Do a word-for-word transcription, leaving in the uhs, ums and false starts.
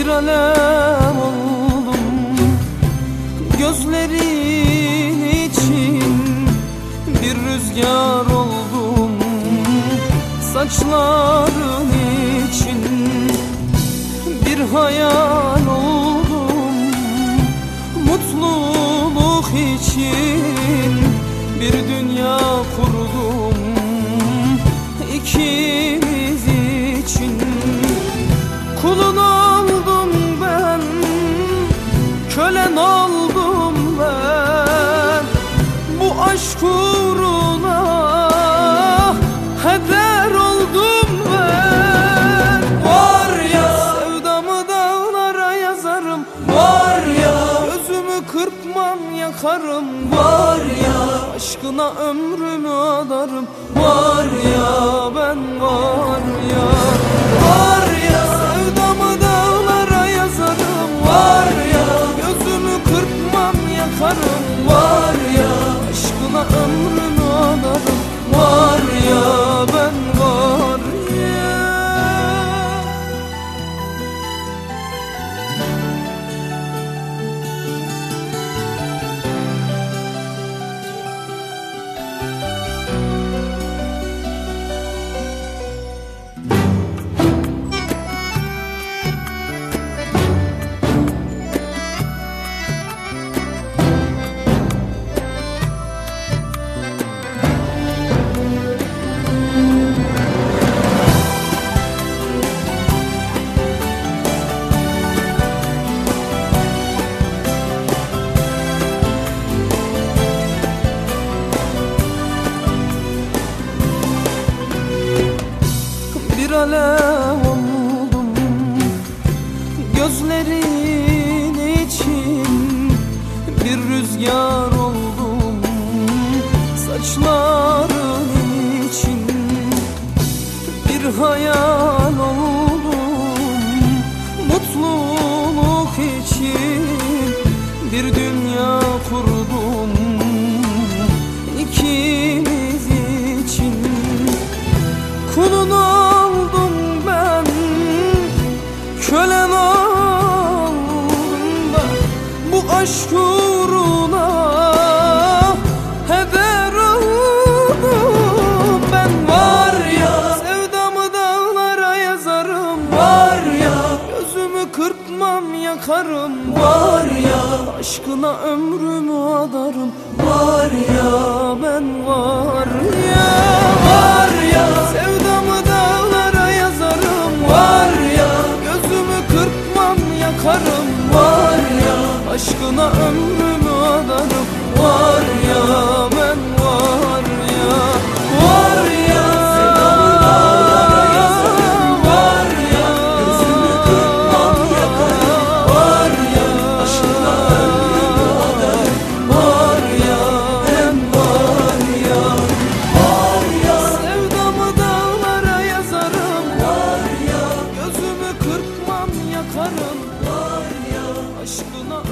alev oldum gözlerin için, bir rüzgar oldum saçların için, bir hayal oldum mutluluk için, bir dünya kurdum ikimiz için. Kulun oldum ben, kölen oldum ben, bu aşk uğruna heder oldum ben. Var ya sevdamı dağlara yazarım, var ya gözümü kırpmam yakarım, var ya aşkına ömrümü adarım, var ya ben var ya. Var ya sevdamı dağlara yazarım, var ya gözümü kırpmam yakarım, var ya aşkına ömrümü adarım, var ya ben var ya. Bir alev oldum gözlerin için, bir rüzgar oldum saçların için, bir hayal oldum mutluluk için, bir dünya kurdum ikimiz için. Kulun oldum ben, kölen oldum ben, bu aşk uğruna heder oldum ben. Var ya sevdamı dağlara yazarım, var ya gözümü kırpmam yakarım, var ya aşkına ömrümü adarım, var ya ben var ya. Var ya sevdamı dağlara yazarım, var ya gözümü kırpmam yakarım, var ya aşkına ömrümü adarım, var ya ben var ya. Var ya sevdamı dağlara yazarım, var ya gözümü kırpmam yakarım, var ya aşkına ömrümü adarım, var ya ben var ya. Var ya sevdamı dağlara yazarım, var ya gözümü kırpmam yakarım, var ya aşkına